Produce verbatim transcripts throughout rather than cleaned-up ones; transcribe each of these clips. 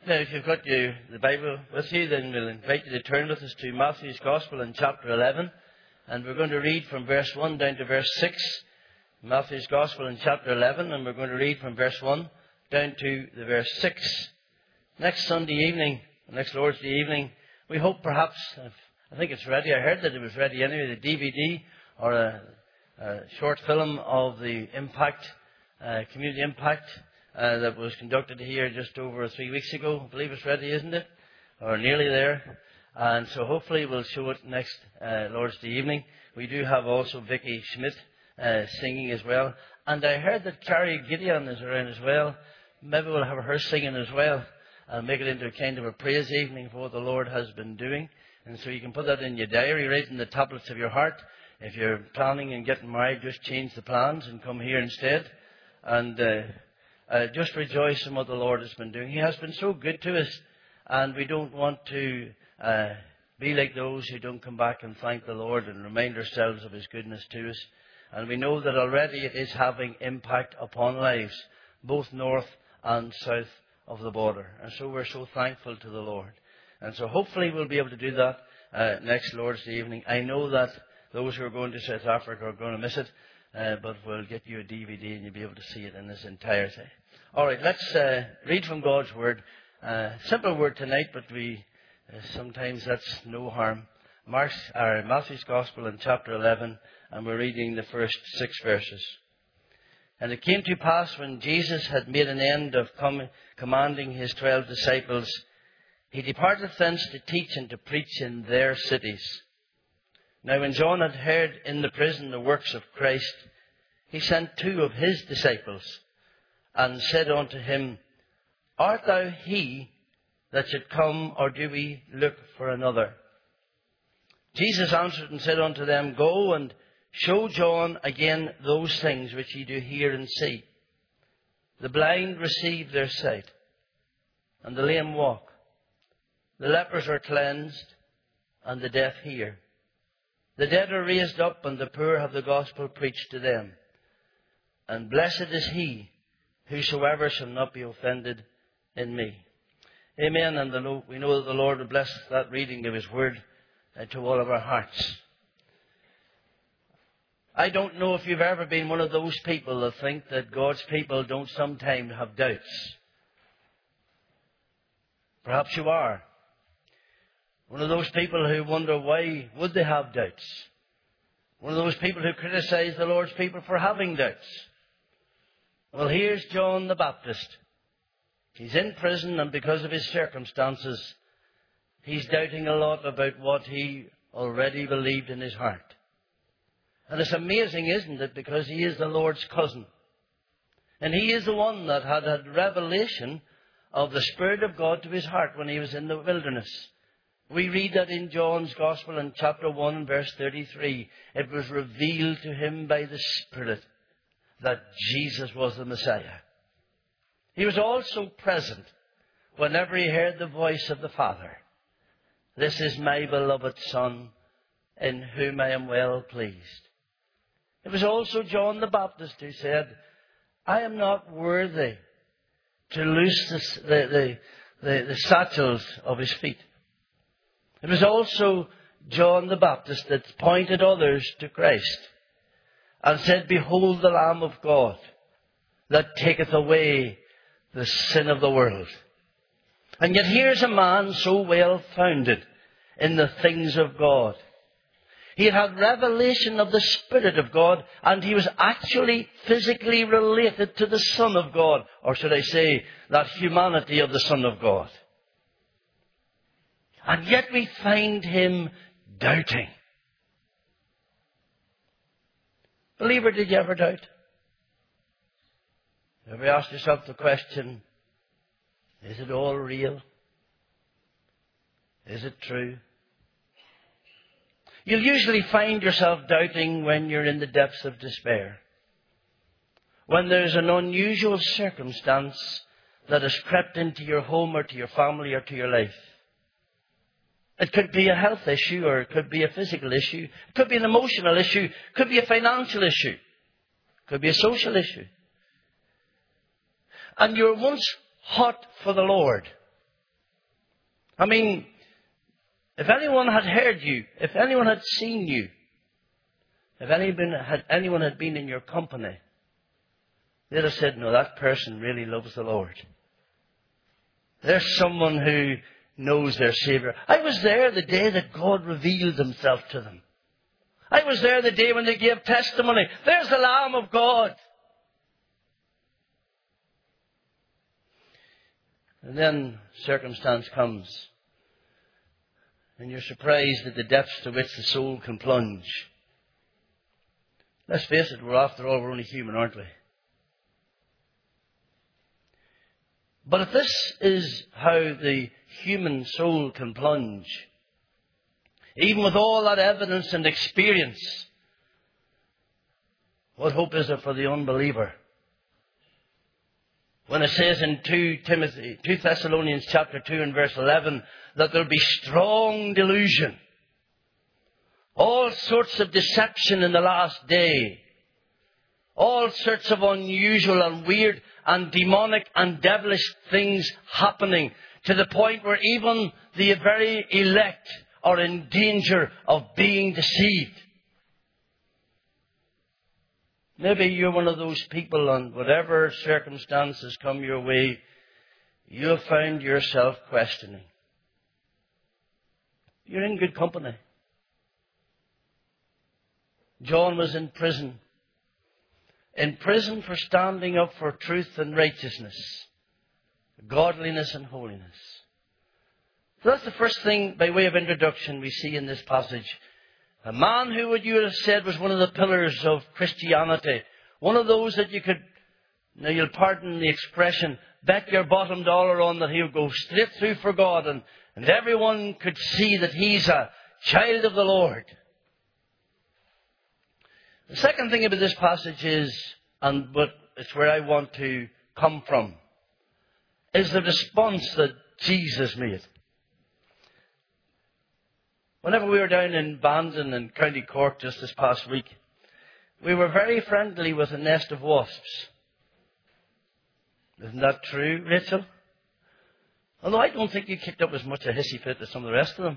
Now, if you've got your, the Bible with you, then we'll invite you to turn with us to Matthew's Gospel in chapter eleven. And we're going to read from verse one down to verse six. Matthew's Gospel in chapter eleven, and we're going to read from verse one down to the verse six. Next Sunday evening, next Lord's Day evening, we hope perhaps, I think it's ready, I heard that it was ready anyway, the D V D or a, a short film of the Impact, uh, Community Impact, uh, that was conducted here just over three weeks ago. I believe it's ready, isn't it? Or nearly there. And so hopefully we'll show it next uh, Lord's Day evening. We do have also Vicky Schmidt uh, singing as well. And I heard that Carrie Gideon is around as well. Maybe we'll have her singing as well. And make it into a kind of a praise evening for what the Lord has been doing. And so you can put that in your diary, right in the tablets of your heart. If you're planning on getting married, just change the plans and come here instead. And uh, uh, just rejoice in what the Lord has been doing. He has been so good to us. And we don't want to uh, be like those who don't come back and thank the Lord and remind ourselves of His goodness to us. And we know that already it is having impact upon lives, both north and south of the border. And so we're so thankful to the Lord. And so hopefully we'll be able to do that uh, next Lord's Day evening. I know that those who are going to South Africa are going to miss it, uh, but we'll get you a D V D and you'll be able to see it in its entirety. All right, let's uh, read from God's Word. Uh, simple word tonight, but we uh, sometimes that's no harm. Mark's, or Matthew's Gospel in chapter eleven, and we're reading the first six verses. And it came to pass when Jesus had made an end of com- commanding his twelve disciples, he departed thence to teach and to preach in their cities. Now when John had heard in the prison the works of Christ, he sent two of his disciples, and said unto him, Art thou he that should come, or do we look for another? Jesus answered and said unto them, Go and show John again those things which ye do hear and see. The blind receive their sight, and the lame walk. The lepers are cleansed, and the deaf hear. The dead are raised up, and the poor have the gospel preached to them. And blessed is he whosoever shall not be offended in me. Amen. And the, we know that the Lord will bless that reading of His Word uh, to all of our hearts. I don't know if you've ever been one of those people that think that God's people don't sometimes have doubts. Perhaps you are. One of those people who wonder why would they have doubts. One of those people who criticize the Lord's people for having doubts. Well, here's John the Baptist. He's in prison, and because of his circumstances, he's doubting a lot about what he already believed in his heart. And it's amazing, isn't it? Because he is the Lord's cousin. And he is the one that had had revelation of the Spirit of God to his heart when he was in the wilderness. We read that in John's Gospel in chapter one, verse thirty-three. It was revealed to him by the Spirit that Jesus was the Messiah. He was also present whenever he heard the voice of the Father. This is my beloved Son, in whom I am well pleased. It was also John the Baptist who said, I am not worthy to loose the, the, the, the, the satchels of his feet. It was also John the Baptist that pointed others to Christ and said, Behold the Lamb of God that taketh away the sin of the world. And yet here's a man so well founded in the things of God. He had had revelation of the Spirit of God, and he was actually physically related to the Son of God, or should I say, that humanity of the Son of God. And yet we find him doubting. Believer, did you ever doubt? Have you asked yourself the question, is it all real? Is it true? You'll usually find yourself doubting when you're in the depths of despair. When there's an unusual circumstance that has crept into your home or to your family or to your life. It could be a health issue, or it could be a physical issue. It could be an emotional issue. It could be a financial issue. It could be a social issue. And you're once hot for the Lord. I mean, if anyone had heard you, if anyone had seen you, if anyone had, anyone had been in your company, they'd have said, no, that person really loves the Lord. There's someone who knows their Savior. I was there the day that God revealed Himself to them. I was there the day when they gave testimony. There's the Lamb of God. And then circumstance comes. And you're surprised at the depths to which the soul can plunge. Let's face it, we're after all, we're only human, aren't we? But if this is how the human soul can plunge, even with all that evidence and experience, what hope is there for the unbeliever? When it says in two Timothy, two Thessalonians chapter two and verse eleven, that there'll be strong delusion, all sorts of deception in the last day, all sorts of unusual and weird and demonic and devilish things happening, to the point where even the very elect are in danger of being deceived. Maybe you're one of those people, and whatever circumstances come your way, you'll find yourself questioning. You're in good company. John was in prison. In prison for standing up for truth and righteousness, godliness and holiness. So that's the first thing by way of introduction we see in this passage. A man who would you have said was one of the pillars of Christianity. One of those that you could, now you'll pardon the expression, bet your bottom dollar on that he'll go straight through for God, and, and everyone could see that he's a child of the Lord. The second thing about this passage is, and but it's where I want to come from, is the response that Jesus made. Whenever we were down in Bandon in County Cork just this past week, we were very friendly with a nest of wasps. Isn't that true, Rachel? Although I don't think you kicked up as much a hissy fit as some of the rest of them.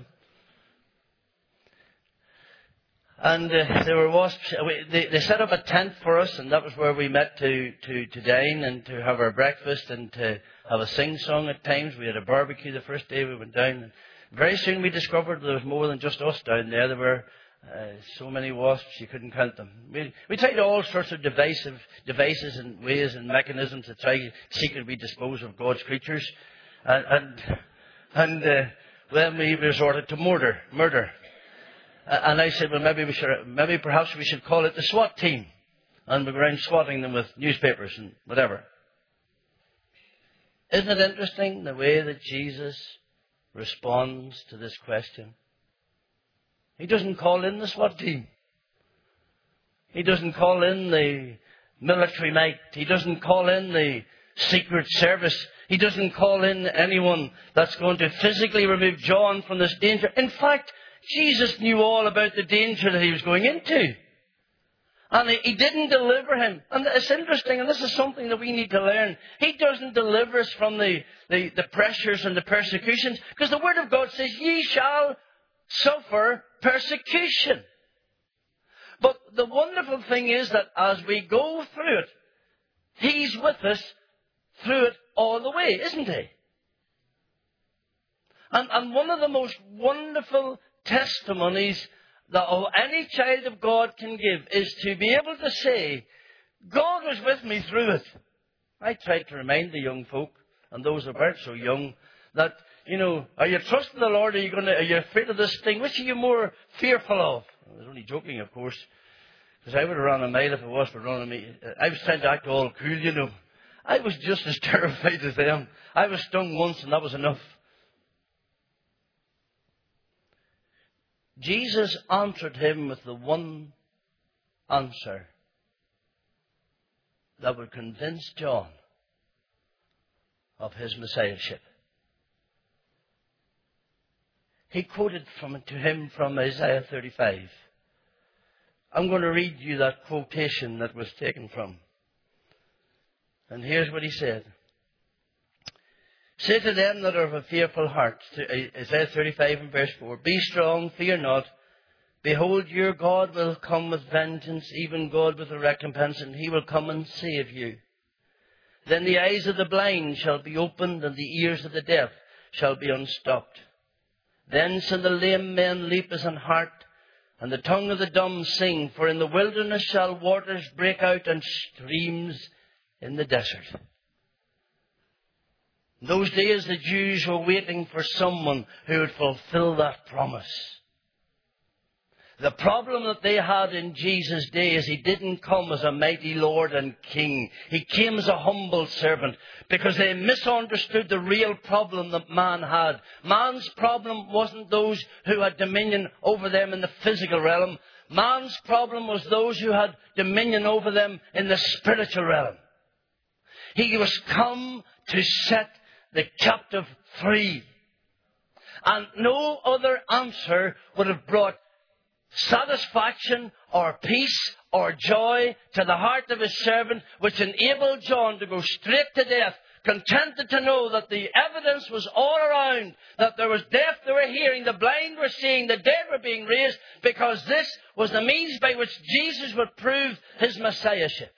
And uh, there were wasps. They, they set up a tent for us, and that was where we met to, to, to dine and to have our breakfast and to have a sing-song at times. We had a barbecue the first day we went down. And very soon we discovered there was more than just us down there. There were uh, so many wasps you couldn't count them. We, we tried all sorts of divisive devices and ways and mechanisms to try to secretly dispose of God's creatures. And, and, and uh, then we resorted to murder. Murder. And I said, well, maybe we should, maybe perhaps we should call it the SWAT team. And we were around swatting them with newspapers and whatever. Isn't it interesting the way that Jesus responds to this question? He doesn't call in the SWAT team. He doesn't call in the military might. He doesn't call in the Secret Service. He doesn't call in anyone that's going to physically remove John from this danger. In fact, Jesus knew all about the danger that he was going into. And he didn't deliver him. And it's interesting, and this is something that we need to learn. He doesn't deliver us from the, the, the pressures and the persecutions, because the Word of God says, ye shall suffer persecution. But the wonderful thing is that as we go through it, He's with us through it all the way, isn't He? And, and one of the most wonderful testimonies that any child of God can give is to be able to say, God was with me through it. I tried to remind the young folk, and those who weren't so young, that, you know, are you trusting the Lord? Are you going to, are you afraid of this thing? Which are you more fearful of? I was only joking, of course, because I would have run a mile if it was for running me. I was trying to act all cool, you know. I was just as terrified as them. I was stung once, and that was enough. Jesus answered him with the one answer that would convince John of his messiahship. He quoted from to him from Isaiah thirty-five. I'm going to read you that quotation that was taken from. And here's what he said. Say to them that are of a fearful heart, Isaiah thirty-five and verse four, be strong, fear not. Behold, your God will come with vengeance, even God with a recompense, and he will come and save you. Then the eyes of the blind shall be opened, and the ears of the deaf shall be unstopped. Then shall the lame men leap as an hart, and the tongue of the dumb sing, for in the wilderness shall waters break out and streams in the desert. In those days the Jews were waiting for someone who would fulfill that promise. The problem that they had in Jesus' day is he didn't come as a mighty Lord and King. He came as a humble servant because they misunderstood the real problem that man had. Man's problem wasn't those who had dominion over them in the physical realm. Man's problem was those who had dominion over them in the spiritual realm. He was come to set the captive free. And no other answer would have brought satisfaction or peace or joy to the heart of his servant, which enabled John to go straight to death, contented to know that the evidence was all around, that there was deaf they were hearing, the blind were seeing, the dead were being raised, because this was the means by which Jesus would prove his messiahship.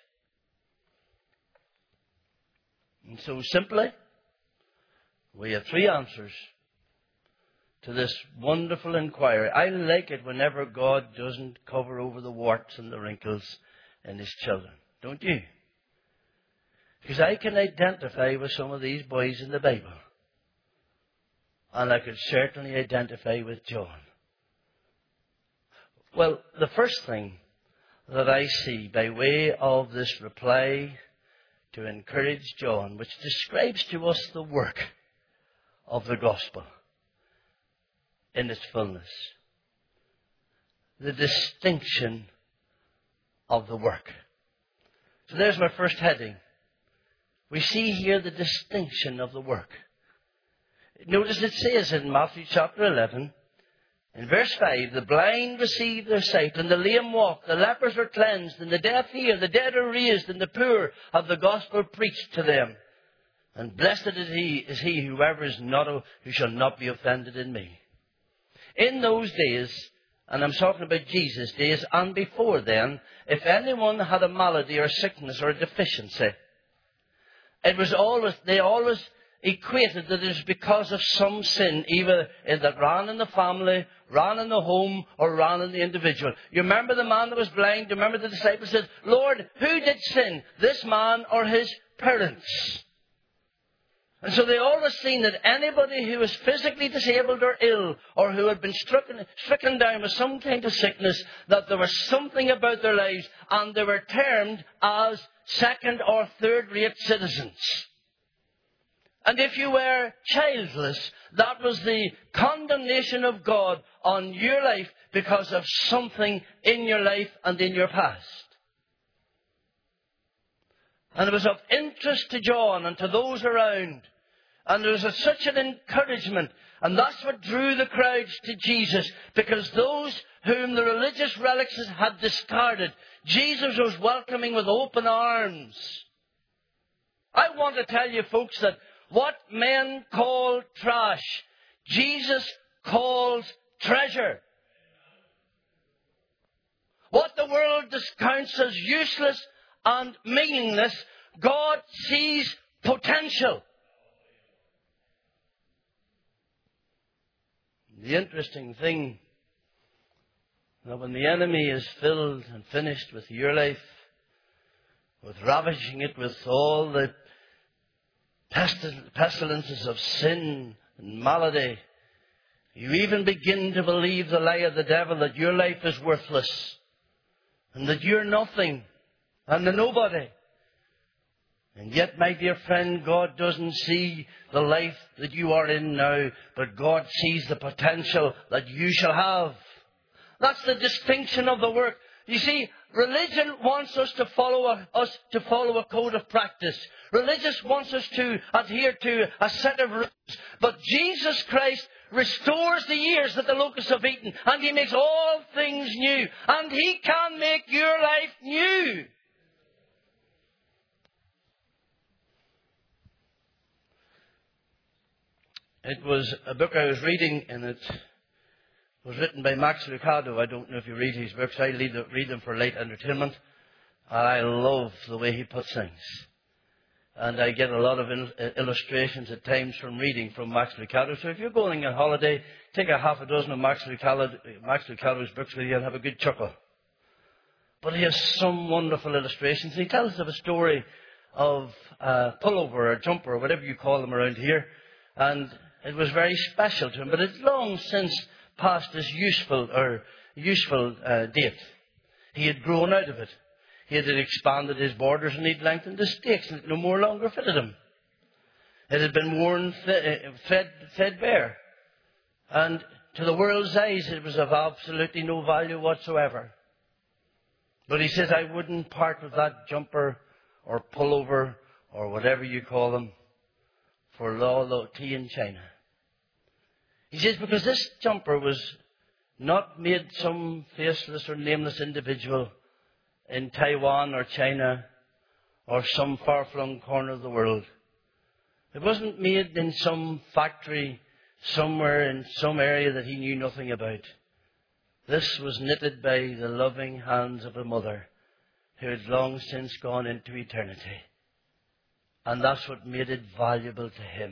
And so simply, we have three answers to this wonderful inquiry. I like it whenever God doesn't cover over the warts and the wrinkles in his children. Don't you? Because I can identify with some of these boys in the Bible. And I could certainly identify with John. Well, the first thing that I see by way of this reply to encourage John, which describes to us the work of the gospel in its fullness. The distinction of the work. So there's my first heading. We see here the distinction of the work. Notice it says in Matthew chapter eleven, in verse five, the blind receive their sight, and the lame walk, the lepers are cleansed, and the deaf hear, the dead are raised, and the poor have the gospel preached to them. And blessed is he, is he whoever is not, who shall not be offended in me. In those days, and I'm talking about Jesus' days, and before then, if anyone had a malady or sickness or a deficiency, it was always, they always equated that it was because of some sin, either that ran in the family, ran in the home, or ran in the individual. You remember the man that was blind? You remember the disciples said, Lord, who did sin, this man or his parents? And so they always seen that anybody who was physically disabled or ill, or who had been stricken, stricken down with some kind of sickness, that there was something about their lives, and they were termed as second or third rate citizens. And if you were childless, that was the condemnation of God on your life because of something in your life and in your past. And it was of interest to John and to those around. And there was a, such an encouragement. And that's what drew the crowds to Jesus. Because those whom the religious relics had discarded, Jesus was welcoming with open arms. I want to tell you, folks, that what men call trash, Jesus calls treasure. What the world discounts as useless and meaningless, God sees potential. The interesting thing, that when the enemy is filled and finished with your life, with ravaging it with all the pestilences of sin and malady, you even begin to believe the lie of the devil that your life is worthless and that you're nothing and a nobody. And yet, my dear friend, God doesn't see the life that you are in now, but God sees the potential that you shall have. That's the distinction of the work. You see, religion wants us to follow a, us to follow a code of practice. Religion wants us to adhere to a set of rules. But Jesus Christ restores the years that the locusts have eaten, and He makes all things new. And He can make your life new. It was a book I was reading, and it was written by Max Lucado. I don't know if you read his books. I read them, read them for light entertainment. And I love the way he puts things. And I get a lot of il- illustrations at times from reading from Max Lucado. So if you're going on holiday, take a half a dozen of Max, Lucado, Max Lucado's books with you and have a good chuckle. But he has some wonderful illustrations. He tells of a story of a pullover or a jumper or whatever you call them around here. And it was very special to him. But it's long since past its useful or useful uh, date. He had grown out of it. He had expanded his borders and he'd lengthened the stakes, and it no more longer fitted him. It had been worn, th- fed, fed bare. And to the world's eyes, it was of absolutely no value whatsoever. But he says, I wouldn't part with that jumper or pullover or whatever you call them for low, low tea in China. He says, because this jumper was not made some faceless or nameless individual in Taiwan or China or some far-flung corner of the world. It wasn't made in some factory somewhere in some area that he knew nothing about. This was knitted by the loving hands of a mother who had long since gone into eternity. And that's what made it valuable to him.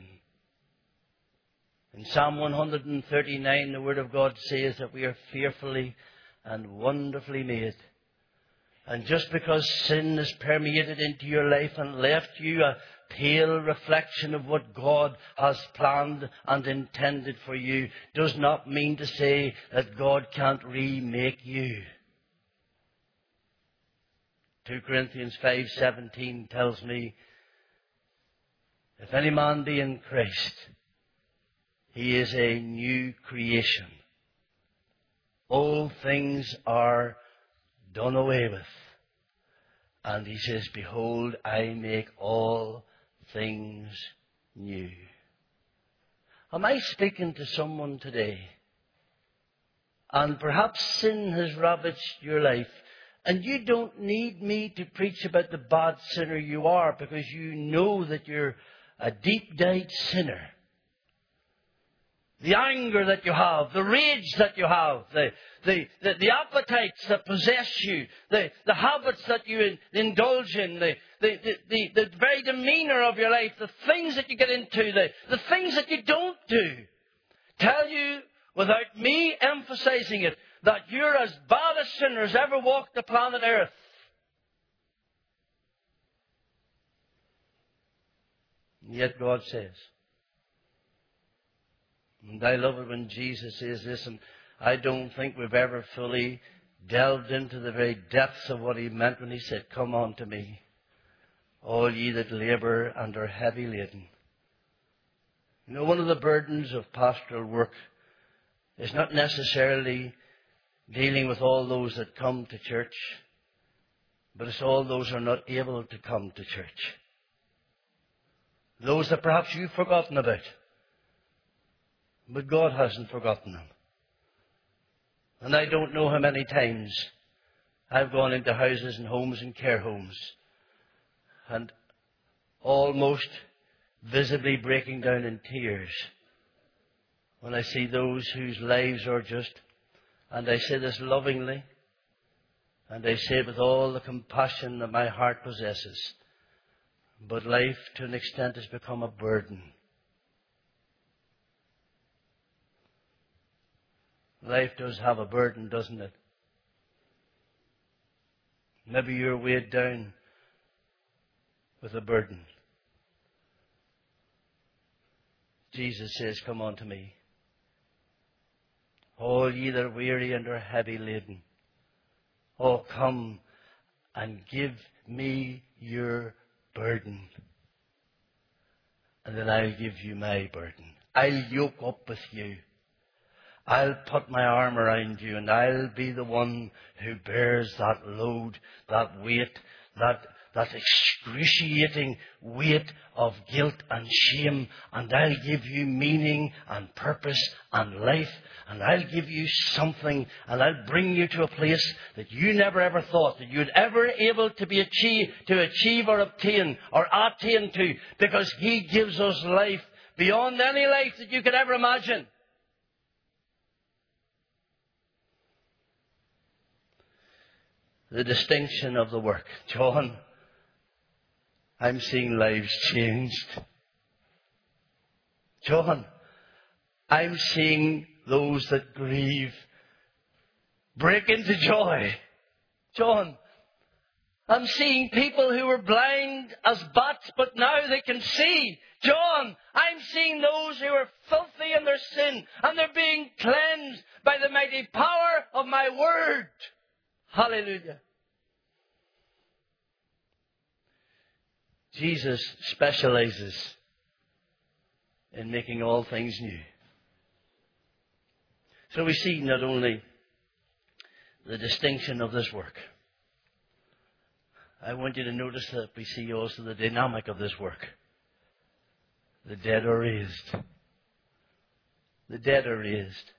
In Psalm one thirty-nine, the Word of God says that we are fearfully and wonderfully made. And just because sin has permeated into your life and left you a pale reflection of what God has planned and intended for you, does not mean to say that God can't remake you. Second Corinthians five seventeen tells me, if any man be in Christ, he is a new creation. Old things are done away with. And he says, behold, I make all things new. Am I speaking to someone today? And perhaps sin has ravaged your life. And you don't need me to preach about the bad sinner you are, because you know that you're a deep-dyed sinner. The anger that you have, the rage that you have, the, the, the, the appetites that possess you, the, the habits that you in, indulge in, the, the, the, the, the very demeanour of your life, the things that you get into, the, the things that you don't do, tell you, without me emphasizing it, that you're as bad a sinner as ever walked the planet Earth. And yet God says, and I love it when Jesus says this, and I don't think we've ever fully delved into the very depths of what he meant when he said, come unto me, all ye that labour and are heavy laden. You know, one of the burdens of pastoral work is not necessarily dealing with all those that come to church, but it's all those who are not able to come to church. Those that perhaps you've forgotten about. But God hasn't forgotten them. And I don't know how many times I've gone into houses and homes and care homes and almost visibly breaking down in tears when I see those whose lives are just, and I say this lovingly, and I say it with all the compassion that my heart possesses, but life to an extent has become a burden. Life does have a burden, doesn't it? Maybe you're weighed down with a burden. Jesus says, come unto me, all ye that are weary and are heavy laden. Oh, come and give me your burden, and then I'll give you my burden. I'll yoke up with you. I'll put my arm around you, and I'll be the one who bears that load, that weight, that, that excruciating weight of guilt and shame, and I'll give you meaning and purpose and life, and I'll give you something, and I'll bring you to a place that you never ever thought that you'd ever able to be achieve, to achieve or obtain or attain to, because He gives us life beyond any life that you could ever imagine. The distinction of the work. John, I'm seeing lives changed. John, I'm seeing those that grieve break into joy. John, I'm seeing people who were blind as bats, but now they can see. John, I'm seeing those who are filthy in their sin, and they're being cleansed by the mighty power of my word. Hallelujah. Jesus specializes in making all things new. So we see not only the distinction of this work, I want you to notice that we see also the dynamic of this work. The dead are raised. The dead are raised.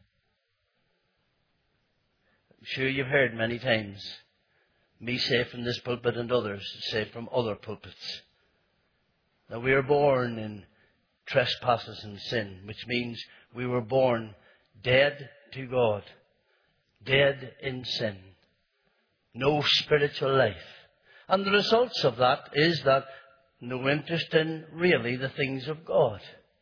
I'm sure you've heard many times me say from this pulpit and others say from other pulpits that we are born in trespasses and sin, which means we were born dead to God, dead in sin, no spiritual life. And the results of that is that no interest in really the things of God.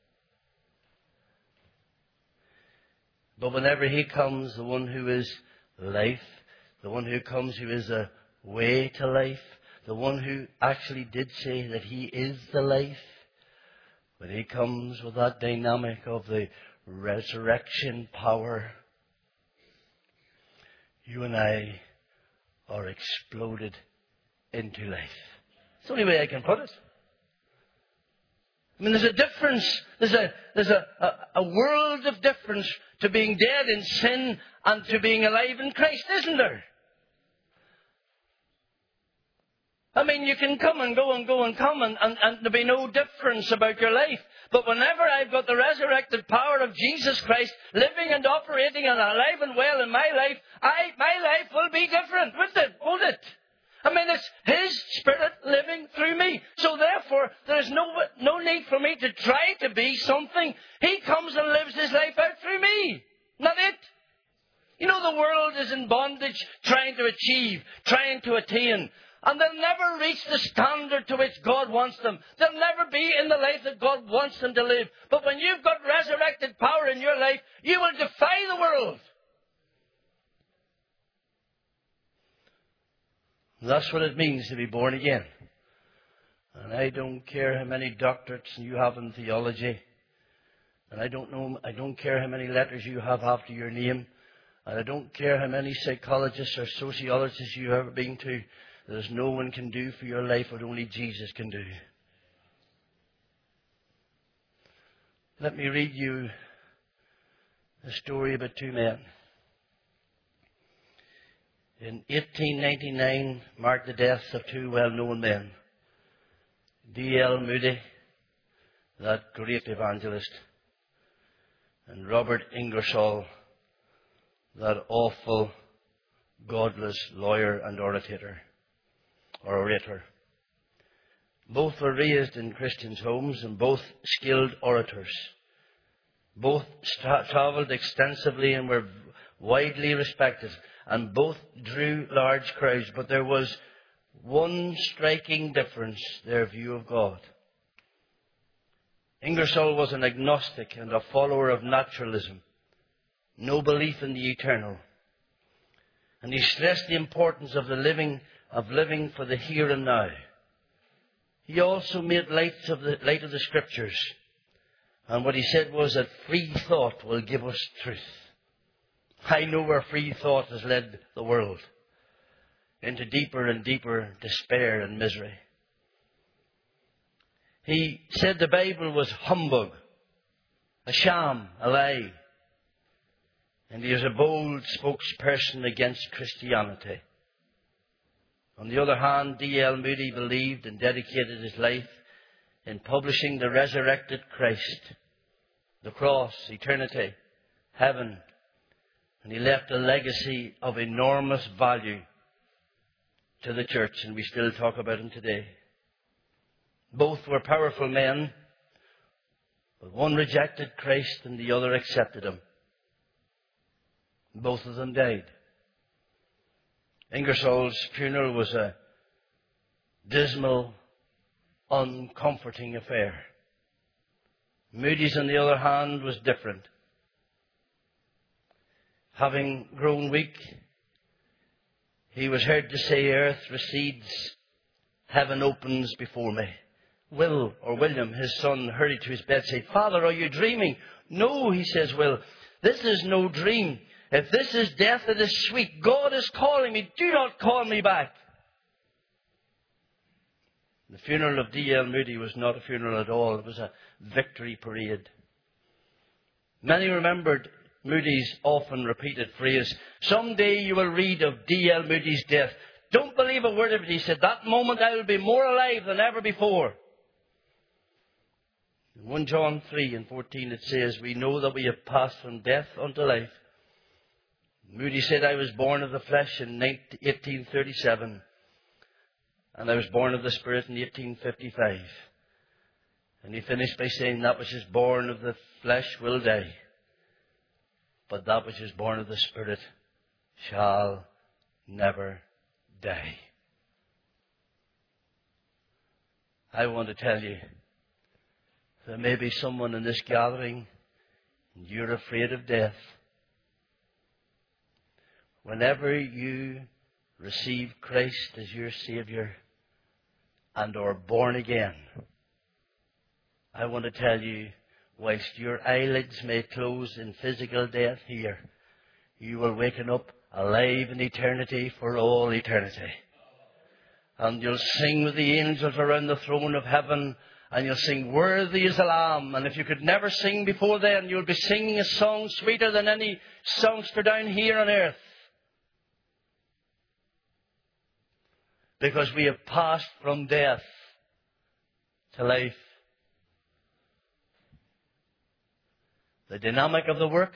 But whenever He comes, the one who is life, the one who comes who is a way to life, the one who actually did say that He is the life, when He comes with that dynamic of the resurrection power, you and I are exploded into life. It's the only way I can put it. I mean, there's a difference. There's a there's a, a, a world of difference to being dead in sin and to being alive in Christ, isn't there? I mean, you can come and go and go and come and, and, and there'll be no difference about your life. But whenever I've got the resurrected power of Jesus Christ living and operating and alive and well in my life, I my life will be different, won't it? Won't it? I mean, it's His Spirit living through me. So therefore, there's no, no need for me to try to be something. He comes and lives His life out through me. Not it. You know, the world is in bondage trying to achieve, trying to attain. And they'll never reach the standard to which God wants them. They'll never be in the life that God wants them to live. But when you've got resurrected power in your life, you will defy the world. That's what it means to be born again. And I don't care how many doctorates you have in theology. And I don't know, I don't care how many letters you have after your name. And I don't care how many psychologists or sociologists you have ever been to. There's no one can do for your life what only Jesus can do. Let me read you a story about two men. In eighteen ninety-nine marked the deaths of two well-known men. D L Moody, that great evangelist, and Robert Ingersoll, that awful, godless lawyer and orator. or orator. Both were raised in Christians' homes and both skilled orators. Both tra- travelled extensively and were widely respected, and both drew large crowds. But there was one striking difference, their view of God. Ingersoll was an agnostic and a follower of naturalism, no belief in the eternal. And he stressed the importance of the living, of living for the here and now. He also made light of the, light of the Scriptures. And what he said was that free thought will give us truth. I know where free thought has led the world, into deeper and deeper despair and misery. He said the Bible was humbug, a sham, a lie. And he is a bold spokesperson against Christianity. On the other hand, D L Moody believed and dedicated his life in publishing the resurrected Christ, the cross, eternity, heaven. And he left a legacy of enormous value to the church, and we still talk about him today. Both were powerful men, But one rejected Christ and the other accepted him. Both of them died. Ingersoll's funeral was a dismal, uncomforting affair. Moody's, on the other hand, was different. Having grown weak, he was heard to say, "Earth recedes, heaven opens before me." Will, or William, his son, hurried to his bed, saying, "Father, are you dreaming?" "No," he says, "Will, this is no dream. If this is death, it is sweet. God is calling me. Do not call me back." The funeral of D L Moody was not a funeral at all. It was a victory parade. Many remembered Moody's often repeated phrase, "Someday you will read of D L Moody's death. Don't believe a word of it," he said. "That moment I will be more alive than ever before." In First John three and fourteen it says, "We know that we have passed from death unto life." Moody said, "I was born of the flesh in eighteen thirty-seven. And I was born of the Spirit in eighteen fifty-five. And he finished by saying, "That which is born of the flesh will die. But that which is born of the Spirit shall never die." I want to tell you, there may be someone in this gathering, and you're afraid of death. Whenever you receive Christ as your Saviour and are born again, I want to tell you, whilst your eyelids may close in physical death here, you will waken up alive in eternity for all eternity. And you'll sing with the angels around the throne of heaven, and you'll sing, "Worthy is the Lamb." And if you could never sing before then, you'll be singing a song sweeter than any songster down here on earth. Because we have passed from death to life. The dynamic of the work,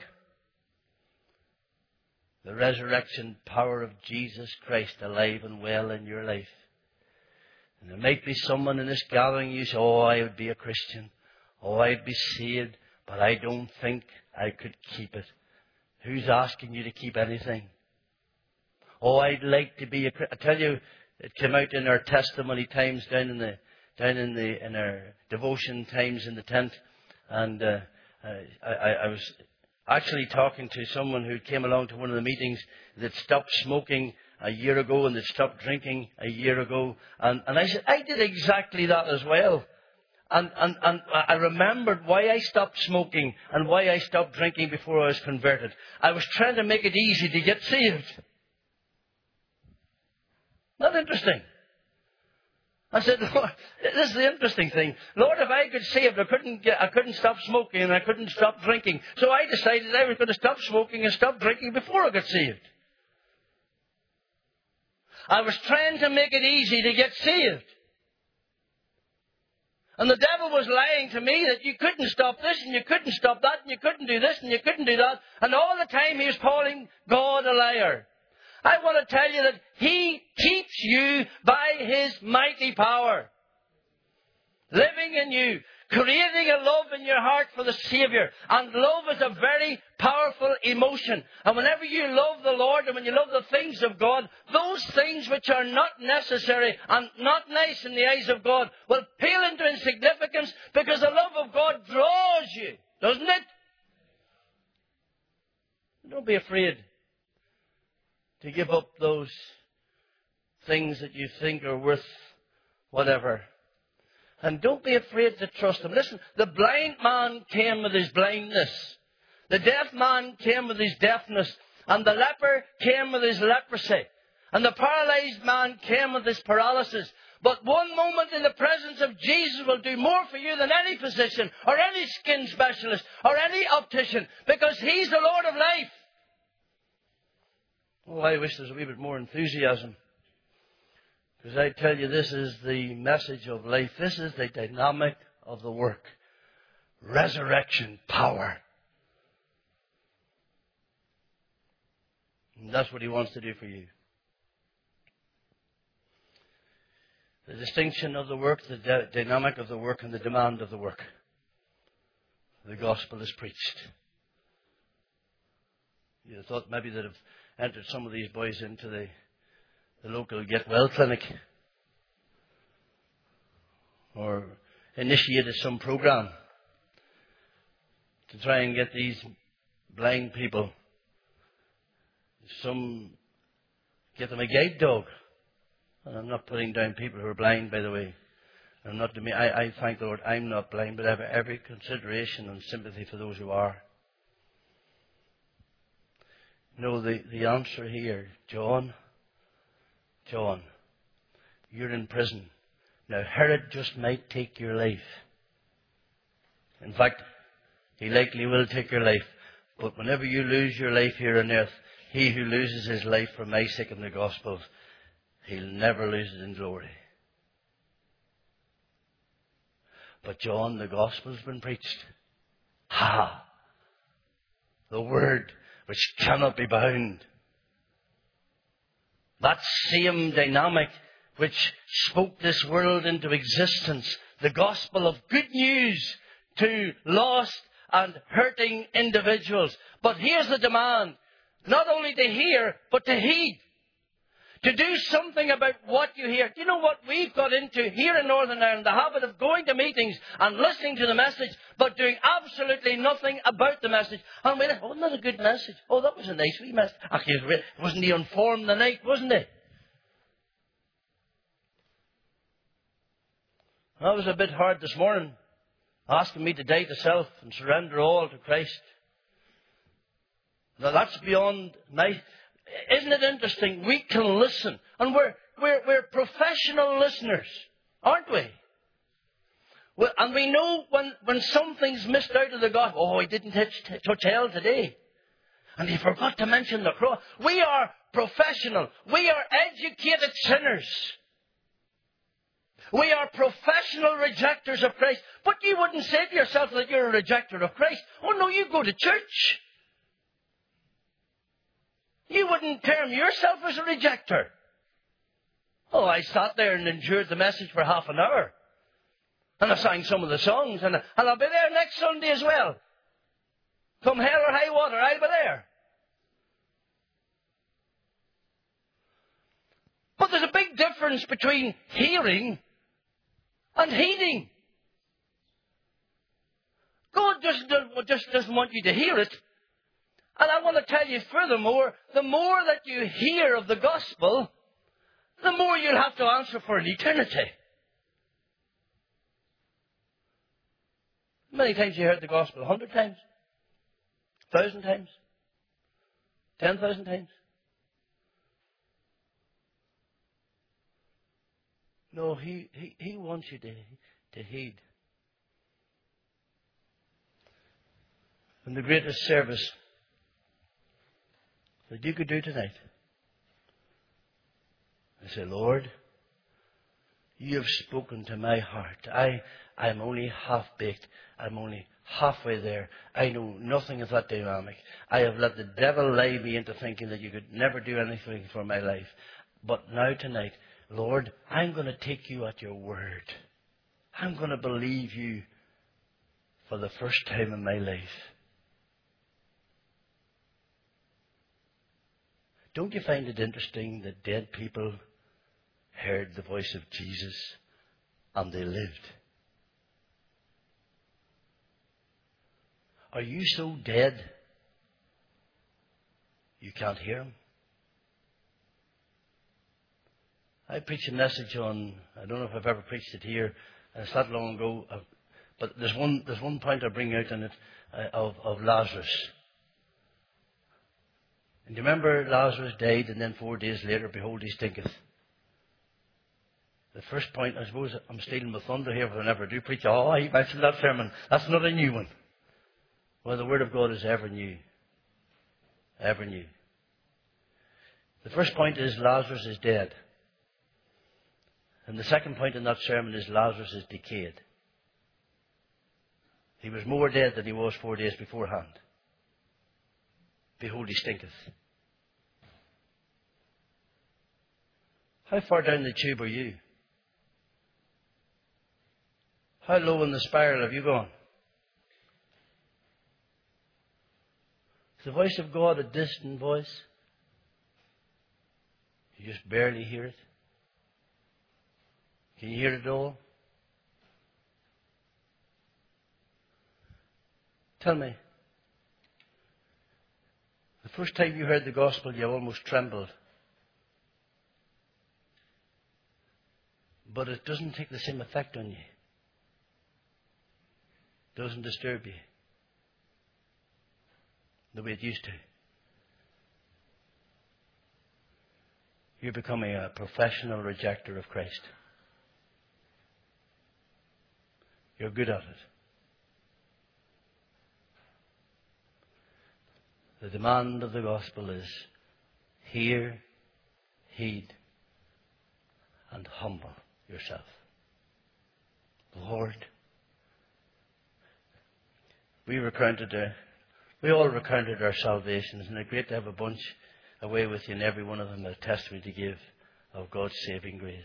the resurrection power of Jesus Christ alive and well in your life. And there might be someone in this gathering, you say, "Oh, I would be a Christian. Oh, I'd be saved, but I don't think I could keep it." Who's asking you to keep anything? "Oh, I'd like to be a Christian." I tell you, it came out in our testimony times down in the down in the in our devotion times in the tent, and uh, I, I, I was actually talking to someone who came along to one of the meetings that stopped smoking a year ago and that stopped drinking a year ago, and, and I said, "I did exactly that as well." And, and, and I remembered why I stopped smoking and why I stopped drinking before I was converted. I was trying to make it easy to get saved. Not interesting. I said, "Lord, this is the interesting thing. Lord, if I could save, I couldn't get, I couldn't stop smoking and I couldn't stop drinking. So I decided I was going to stop smoking and stop drinking before I got saved." I was trying to make it easy to get saved. And the devil was lying to me that you couldn't stop this and you couldn't stop that and you couldn't do this and you couldn't do that. And all the time he was calling God a liar. I want to tell you that He keeps you by His mighty power. Living in you. Creating a love in your heart for the Saviour. And love is a very powerful emotion. And whenever you love the Lord and when you love the things of God, those things which are not necessary and not nice in the eyes of God will pale into insignificance because the love of God draws you. Doesn't it? Don't be afraid to give up those things that you think are worth whatever. And don't be afraid to trust Him. Listen, the blind man came with his blindness. The deaf man came with his deafness. And the leper came with his leprosy. And the paralyzed man came with his paralysis. But one moment in the presence of Jesus will do more for you than any physician or any skin specialist or any optician, because He's the Lord of life. Oh, I wish there was a wee bit more enthusiasm. Because I tell you, this is the message of life. This is the dynamic of the work. Resurrection power. And that's what He wants to do for you. The distinction of the work, the d- dynamic of the work, and the demand of the work. the gospel is preached. You thought maybe they'd have entered some of these boys into the, the local Get Well clinic, or initiated some program to try and get these blind people, some, get them a guide dog. And I'm not putting down people who are blind, by the way. I'm not to me. I, I thank the Lord I'm not blind, but I have every consideration and sympathy for those who are. No, the, the answer here, John, John, you're in prison. Now, Herod just might take your life. In fact, he likely will take your life. But whenever you lose your life here on earth, he who loses his life for my sake in the gospel, he'll never lose it in glory. But John, the gospel's been preached. Ha! The word which cannot be bound. That same dynamic which spoke this world into existence. The gospel of good news to lost and hurting individuals. But here's the demand. Not only to hear, but to heed. To do something about what you hear. Do you know what we've got into here in Northern Ireland? The habit of going to meetings and listening to the message, but doing absolutely nothing about the message. And we think, oh, wasn't that a good message? Oh, that was a nice wee message. Actually, wasn't he on form the night, wasn't he? That was a bit hard this morning, asking me to die to self and surrender all to Christ. Now that's beyond my... Isn't it interesting? We can listen. And we're, we're, we're professional listeners, aren't we? Well, and we know when, when something's missed out of the gospel. Oh, he didn't touch, touch hell today. And he forgot to mention the cross. We are professional. We are educated sinners. We are professional rejectors of Christ. But you wouldn't say to yourself that you're a rejecter of Christ. Oh no, you go to church. You wouldn't term yourself as a rejecter. Oh, I sat there and endured the message for half an hour. And I sang some of the songs. And, and I'll be there next Sunday as well. Come hell or high water, I'll be there. But there's a big difference between hearing and heeding. God just, just doesn't want you to hear it. And I want to tell you furthermore, the more that you hear of the gospel, the more you'll have to answer for in eternity. How many times you heard the gospel? A hundred times? A thousand times? Ten thousand times? No, he, he, he wants you to, to heed. And the greatest service that you could do tonight, I say, Lord, you have spoken to my heart. I, I'm only half-baked. I'm only halfway there. I know nothing of that dynamic. I have let the devil lie me into thinking that you could never do anything for my life. But now tonight, Lord, I'm going to take you at your word. I'm going to believe you for the first time in my life. Don't you find it interesting that dead people heard the voice of Jesus and they lived? Are you so dead you can't hear him? I preached a message on, I don't know if I've ever preached it here, and it's that long ago, uh, but there's one, there's one point I bring out in it uh, of, of Lazarus. And you remember Lazarus died, and then four days later, behold, he stinketh. The first point, I suppose I'm stealing my thunder here if I never do preach. Oh, he mentioned that sermon. That's not a new one. Well, the Word of God is ever new. Ever new. The first point is Lazarus is dead. And the second point in that sermon is Lazarus is decayed. He was more dead than he was four days beforehand. Behold, he stinketh. How far down the tube are you? How low in the spiral have you gone? Is the voice of God a distant voice? You just barely hear it? Can you hear it all? Tell me, the first time you heard the gospel, you almost trembled. But it doesn't take the same effect on you. It doesn't disturb you the way it used to. You're becoming a professional rejecter of Christ. You're good at it. The demand of the gospel is hear, heed, and humble yourself. Lord, we recounted our, we all recounted our salvations, and it's great to have a bunch away with you, and every one of them a testimony to give of God's saving grace.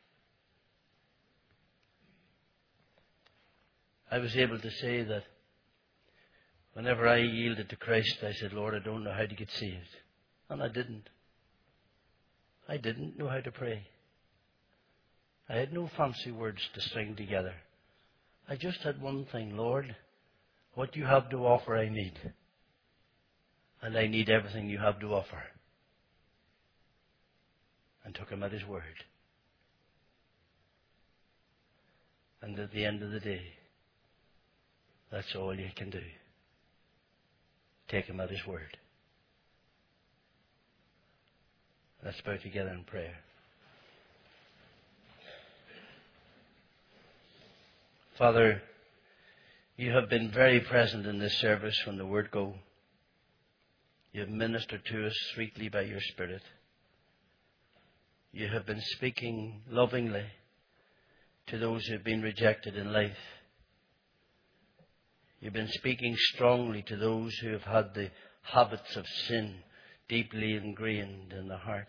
I was able to say that whenever I yielded to Christ, I said, Lord, I don't know how to get saved. And I didn't. I didn't know how to pray. I had no fancy words to string together. I just had one thing, Lord, what you have to offer I need. And I need everything you have to offer. And took him at his word. And at the end of the day, that's all you can do. Take him at his word. Let's bow together in prayer. Father, you have been very present in this service from the word go. You have ministered to us sweetly by your Spirit. You have been speaking lovingly to those who have been rejected in life. You've been speaking strongly to those who have had the habits of sin deeply ingrained in their hearts.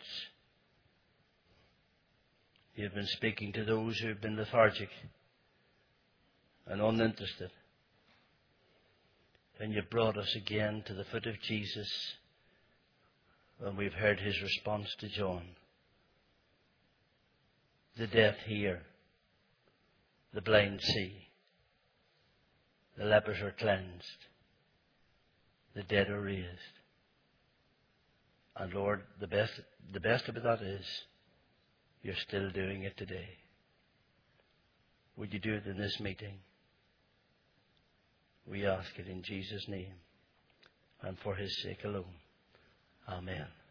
You've been speaking to those who have been lethargic and uninterested. And you've brought us again to the foot of Jesus when we've heard his response to John. The deaf hear, the blind see, the lepers are cleansed, the dead are raised. And Lord, the best, the best about that is you're still doing it today. Would you do it in this meeting? We ask it in Jesus' name and for his sake alone. Amen.